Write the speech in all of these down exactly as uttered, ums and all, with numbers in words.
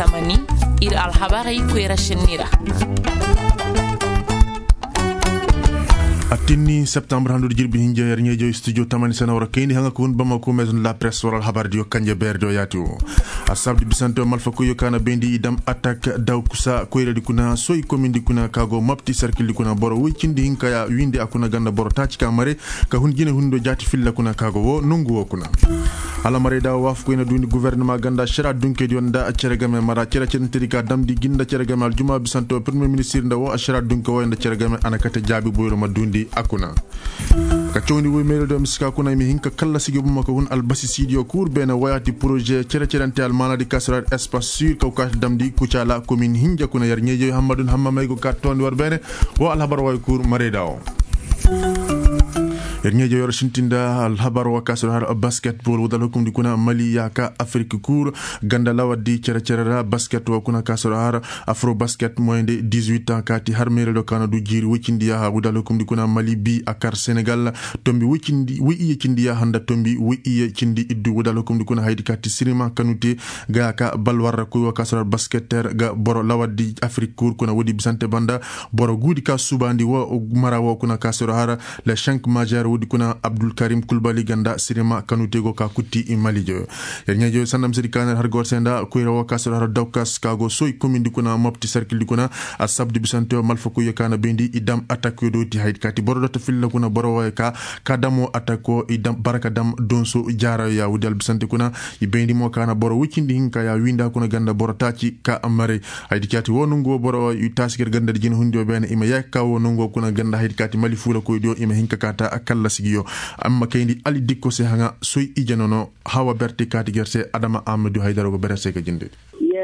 tamani ir alhabari kwera shenira. Atini septembre handu jirbi hinja yarnya jo studio tamani sana wara kayni hanga kun Bamako maison la presse waral habar dio kanje berdo yatu asabdi bisanto malfa ko yokana bendi idam attaque daw kusa koyre di kuna soy commune di kuna kago mapti circle di kuna boro wicindi hinka ya winde akuna ganda boro taci kamare ka hun jine hundo jati filla kuna kago wo nungu wo kuna ala mare da waf ko ina dundi gouvernement ganda shira dunke di onda ceregame mara cere centri ka damdi ginda ceregame aljuma bisanto premier ministre ndawo ashira dunke wo enda ceregame anakata jabi boyro madundi akuna ka choni wo melo do miska kuna mi hinka kala sigi bumma ko hun albasi sidio cour bena wayati projet cere cerante al maladi kasrar espace sur ko ka damdi kucala commune hinja kuna yar nyeje hamadun hamma may ko karton war bene wo al habar way cour mareda Ernyeje yor shintinda al habar wa kasr har basketball wadal hukum di kuna Mali yaka Afrique cour ganda lawadi cere cerera basket wa kuna kasr har afro basket moins de dix-huit ans kati har mere do kana du jiri wicindi ya wadal hukum di kuna Mali bi akar Senegal tombi wicindi wi iye cindi ya handa tombi wi iye cindi iddu wadal hukum di kuna haydi kati Sirima Kanute ga ka balwar ko wa kasr basketter ga boro lawadi Afrique cour kuna wodi bisante banda boro gudi ka subandi wa mara wa kuna kasr har la cinq majeur wodi kuna Abdul Karim Kulbali ganda Sirima Kanute go ka kuti imalijo yerñejo sandam sedi kaner har gor senda kuira wa kasra har dawkas kago soy commune kuna mopti circle dikuna asabdi bisanto malfako yakana bendi idam attaque do ti hayd kati borodo to filla kuna borowa ka kadamo attaque idam baraka dam donso jara ya wudal bisante kuna ibendi mo kana boro wicindi hinka ya winda kuna ganda borotati ka amare hayd kati wonungo boro yu taskir ganda jin hundio ben ima yakka wonungo kuna ganda hayd kati mali fula ko dio ima hinka kata akalla sigiyo amma kayndi ali dikko se hanga soy ijanono hawa berti kati gerse Adama Amadou Haydara go berese ka jinde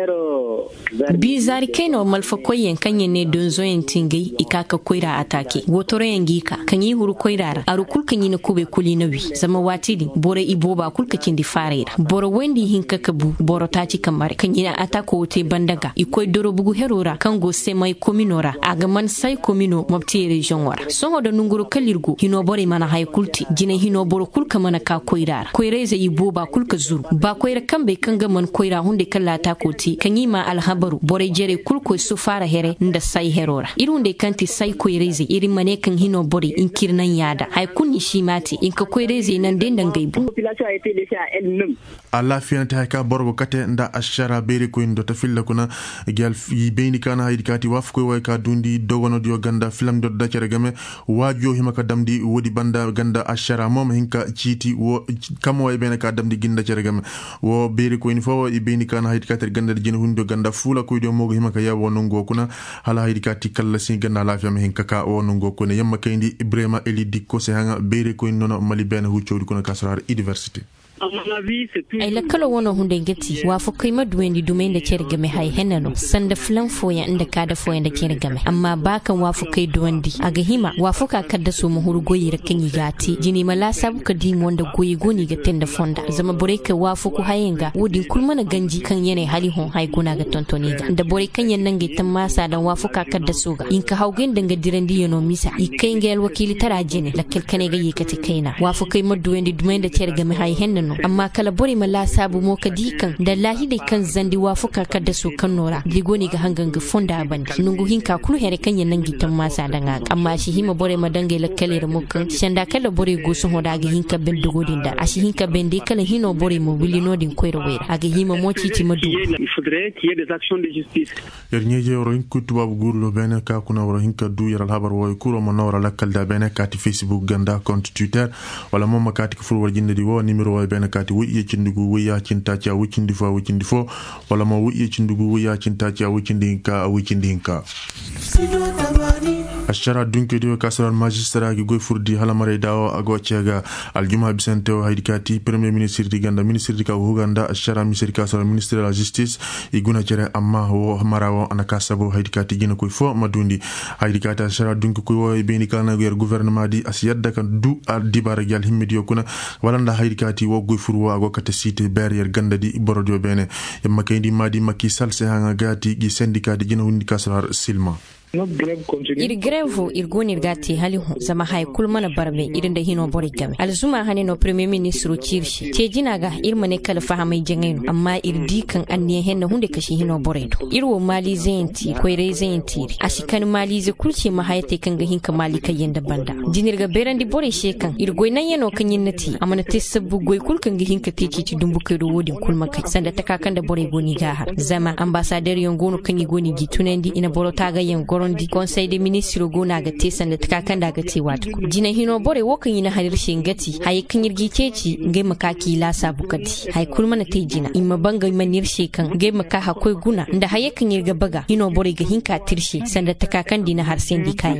yero bizari keno malfa koyen kanye ne donzo yen tingai ikaka koira atake wotore yangika kanyi huru koirara arukul kanyi na kube kuli nawi zama watidi bore iboba kulka kindi farira bore wendi hinka kabu boro taci kamare kanyi na atako te bandaga ikoy doro bugu herora kango semai kominora aga man sai komino mabti region wara songo do nunguru kalirgu hino bore mana hay kulti jina hino boro kulka mana ka koirara koireze iboba kulka zuru ba koira kambe kanga man koira hunde kala ta koti kanyi ma alhabaru bore jere kulko su fara here nda sai herora irunde kanti sai koireze iri mane kan hino bore in kirnan yada hay kunni shimati in ka koireze nan den dan gaibu population a été laissée à elle-même alla fianta ka borgo kate nda ashara beri ko ndo to filla kuna gal yi beeni kana haydi kati waf ko way ka dundi dogono dio ganda filam do dacere game wajo himaka damdi wodi banda ganda ashara mom hinka citi wo kamo way bene ka damdi ginda cere game wo beri ko info i beeni kana haydi kate ganda jin hundo ganda fula ko dio mogo himaka ya wonongo kuna hala haydi kati kala sin ganda lafiya me hinka ka wonongo kuna yamma kayndi Ibrahima Eli dikko se hanga beri ko nono mali bene hu chowdi kuna kasrar university ay la kala wono hunde ngeti wa fo kay madwendi dumende cergame hay henano sanda flan foya inda kada foya inda cergame amma baka wa fo kay duwandi aga hima wa fo ka kadda so mu huru goyi rakan gati jini mala sabu ka di wonda goyi goni ga tenda fonda zama bore ka wa fo ku hayenga wodin kulmana ganji kan yene hali hon hay gona ga tontoni ga da bore kan yan nange tan masa dan wa fo ka kadda so ga in ka haugen danga dirandi yono misa ikay ngel wakili tarajene la kelkane ga yikati kaina wa fo kay madwendi dumende cergame hay henano amma kala bori mala sabu mo kadikan da lahi dai kan zandi wafuka kada su kan nora digoni ga hangan ga fonda bandi nungu hinka kulu here kan yan gitan masa danga amma shi hima bore madange la kale da mukan shanda kala bore go su hoda ga hinka ben dogodin da ashi hinka ben dai kala hino bore mo wili nodin koyro wera aga hima mo citi madu il faudrait qu'il y ait des actions de justice yernyeje ro hinku tubabu gurlo bene ka kuna ro hinka du yaral habar wo kuro mo nawra la kalda bene ka ti Facebook ganda compte Twitter wala mo makati ko fur warjinde di wo numero wo bene ka wuye cindugu wuya cinta cha wucindi fa wucindi fo wala mo wuye cindugu wuya cinta cha wucindi ka wucindi hinka ashara dunke dio kasral magistrat gi goy furdi hala mare dawo ago cega aljuma bisante o haydikati premier ministre di ganda ministre di ka Uganda ashara ministre kasral ministre de la justice iguna cere amma ho marawo anaka sabo haydikati gina koy fo madundi haydikati ashara dunke koy wo beni kana ger gouvernement di asiyadda kan du al dibara gal himmidio kuna walanda haydikati wo goy furwo ago kata site barrière ganda di borodio bene yamma kayndi madi Macky Sall se hanga gati gi syndicat di gina hundi kasral silma ir grève ir gonir gati hali hu zama hay kulmana barbe irin da hino bori game alzuma hane no premier ministre cirshi te jinaga irmane kala fahamai jengaino amma ir dikan anniye henna hunde kashi hino bori do irwo mali zenti ko ire zenti ashikan mali ze kulce mahayate kan ga hinka mali kayen da banda jinirga berandi bori shekan ir goinan yano kan yinnati amana te sabbu goy kulkan ga hinka teki ci dumbu kai do wodin kulma kai sanda takakan da bori goni ga har zama ambassadeur yon gono kan yi goni gitunendi ina boro taga yen gorondi conseil de ministre gona ga te sanda takakan da ga te wato jina hino bore wokan yina halir shingati hay kan yirgi ceci ngai makaki la sabukati hay kulma na te jina imma banga manir shekan ngai maka hakoi guna nda hay kan yirga baga hino bore ga hinka tirshi sanda takakan dina har sendi kai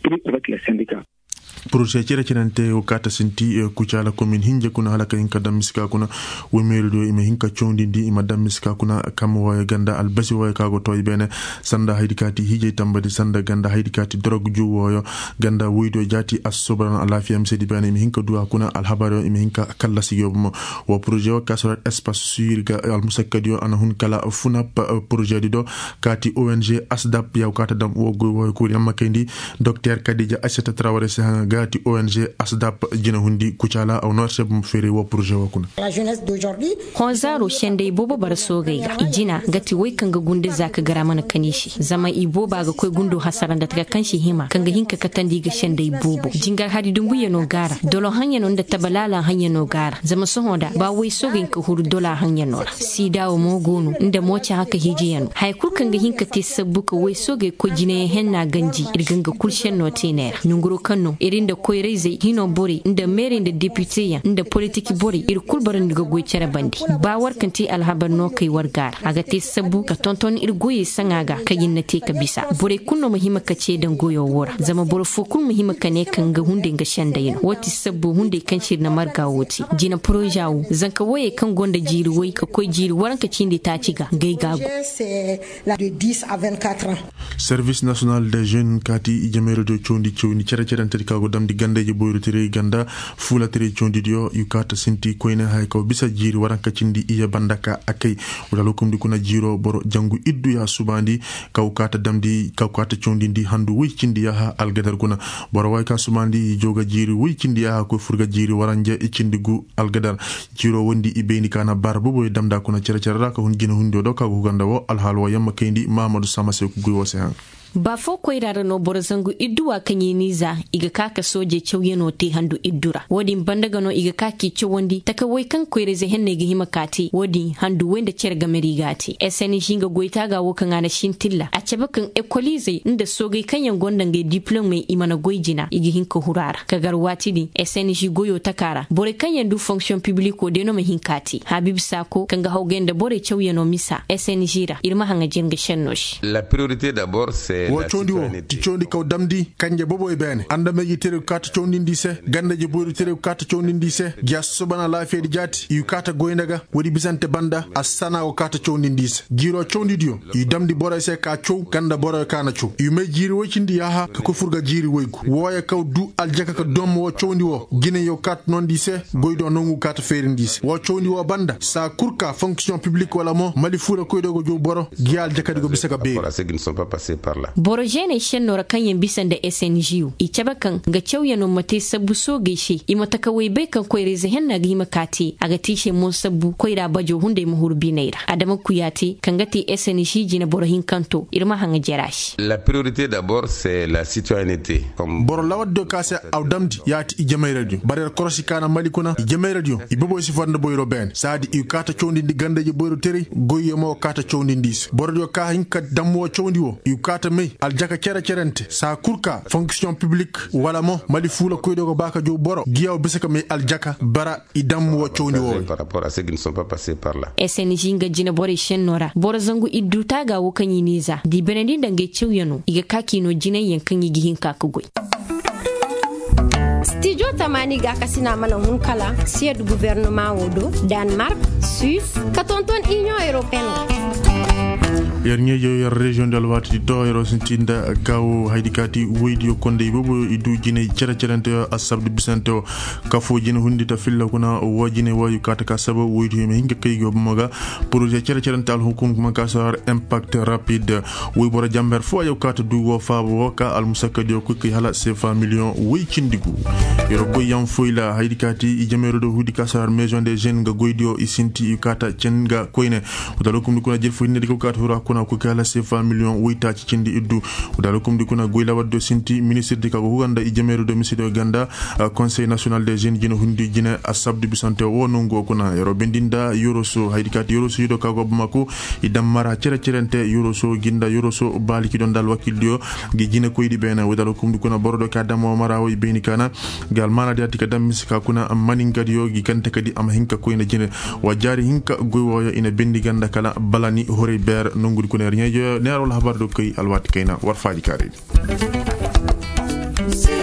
projet cire cirante o kata sinti kucala commune hinje kuna halaka hinka damiska kuna wemeri do ime hinka chondi ndi ima damiska kuna kamo wa ganda albasi wa kago toy bene sanda haidikati hije tambadi sanda ganda haidikati drog ju woyo ganda wuido jati asobran alafiya msedi bene ime hinka duwa kuna alhabaro ime hinka kala siyobo wa projet wa kasorat espace sur ga almusakkadio ana hun kala funa projet dido kati O N G asdap ya kata dam wo go wo ko yamma kendi docteur Kadija Aissata Traoré gati O N G asdap jina hundi kucala au norse bum fere wo projet wakuna la jeunesse d'aujourd'hui honzaro shende bobo barso gaiga ijina gati wai kanga gunde zaka gara mana kanishi zama ibo ba ga koi gundo hasaran da taka kanshi hima kanga hinka katandi ga shende bobo jingar hadi dumbu yano gara dolo hanya no da tabalala hanya no gara zama sohoda ba wai sogin ka huru dola hanya no si dawo mo gonu inda mocha haka hiji yano hay kul kanga hinka te sabbuka wai soge ko jine henna ganji irganga kulshen no tenera nyunguro kanno inda koyrai zai hino bori inda merin da deputy ya inda politiki bori ir kulbarin daga goycara bandi ba warkanti alhabar no kai wargar aga te sabu ka tonton ir goyi sangaga kayin na te ka bisa bore kunno muhimma kace dan goyo wora zama bor fo kun muhimma kane kan ga hunde ga shanda yin wati sabu hunde kan shir na marga woti jina projawu zanka waye kan gonda jiri wai ka koi jiri waranka cinde ta ciga gai gago c'est la de dix à vingt-quatre ans service national des jeunes kati jamero do chondi choni cere cere kago dam di gande je boyru tere ganda fula tere chondi dio yukata sinti koine hay ko bisa jiri waranka cindi iya bandaka akay wala kum di kuna jiro boro jangu iddu ya subandi kawkata dam di kawkata chondi di handu wi cindi ya algadar kuna boro way ka subandi joga jiri wi cindi ya ko furga jiri waranje e cindi gu algadar jiro wondi ibeni kana barbo boy damda kuna cere cere ka hun gina hundo do ka go ganda wo alhalwa yamma kendi mamadou samase ko guyo se han ba fo koirara no borzangu idduwa kanyi niza iga kaka soje chawye no te handu iddura wodi bandaga no iga kaki chowondi taka wai kan koire ze henne ga himakati wodi handu wenda cerga merigati eseni shinga goita ga wokan ana shintilla a cebakan ekolize inda sogai kanyan gondan ga diplome imana goijina igi hinka hurara kagar watidi eseni shi goyo takara bore kanyan du fonction publique de no me hinkati habib sako kanga hawgenda bore chawye no misa eseni jira irma hanga jenga shennosh la priorité d'abord c'est wo chondi wo chondi kaw damdi kanje bobo e bene anda meji tere kata chondi ndise ganda je boyru tere kata chondi ndise gias sobana la fedi jati yu kata goyndaga wodi bisante banda asana o kata chondi ndise jiro chondi dio yu damdi bora se ka chow ganda bora kana chow yu me jiri wo chindi yaha ka ko furga jiri woygu woya kaw du aljaka ka dom wo chondi wo gine yo kat non ndise goydo nongu kata feri ndise wo chondi wo banda sa kurka fonction publique wala mo mali fura koydo go jo boro gial jaka digo bisaka be qui ne sont pas passés par là borojene shenora kanyen bisan da S N G U ichabakan ga chawya no mate sabu so geishe imataka wai bai kan koire zehen na gi makati aga tishe mo sabu koira bajo hunde muhurbi naira adama kuyati kangati S N G jina borohin kanto irma hanga jerash la priorité d'abord c'est la citoyenneté comme boro lawad do kase awdamdi yati ijamay radio barer korosi kana malikuna ijamay radio ibobo si fanda boyro ben saadi i kata chondi di ganda je boyro teri goye mo kata chondi ndis boro ka hinka dammo chondi wo i kata me aljaka kera kerente sa kurka fonction publique wala mo mali fula koydo ko baka jo boro giyaw bisaka me aljaka bara idam wo chondi wo par rapport à ceux qui ne sont pas passés par là S N G nga jina bore shenora boro zangu iddu taga wo kanyi niza di benedi dange chewyano iga kaki no jina yankan yi gihin kakugoi studio tamani ga kasina mana hun kala siège gouvernement wodo Danemark Suisse katonton Union européenne yarnye yo région de l'Ouest do ero sintinda gawo haydikati weydi konde bobo idu jine cera cerante asabdu bisante kafo jine hundita filla kuna wajine wayu kata kasaba weydi me hinga kaygo moga projet cera cerante al hukum kuma kasar impact rapide wey bora jamber fo ayo kata dugo fabo ka al musakadi ko ki hala sefa million wey cindigu yoro ko yam foila haydikati i jamero do hudi kasar maison des jeunes ga goydio isinti kata cenga koyne udalo kum kuna jel fo ne ko kata hura kuna ko kala sefa million weyta ci cindi iddu udalo kum kuna goyla waddo sinti ministre de ka huganda i jamero do ministre ganda conseil national des jeunes jino hundi jine asabdu bisante wono ngo kuna yoro bendinda yoroso haydikati yoroso yido ka go bamako i dammara cere cerente yoroso ginda yoroso baliki don dal wakildio gi jine ko yidi bena udalo kum kuna bordo ka damo marawo beni kana gal mana de atika dam misika kuna maningadi yo gi kante kadi am hinka ko ina jine wajari hinka goyo ina bendi ganda kala balani hore ber nongudi ko ner nyejo nerol habar do kay alwati kayna war faji kare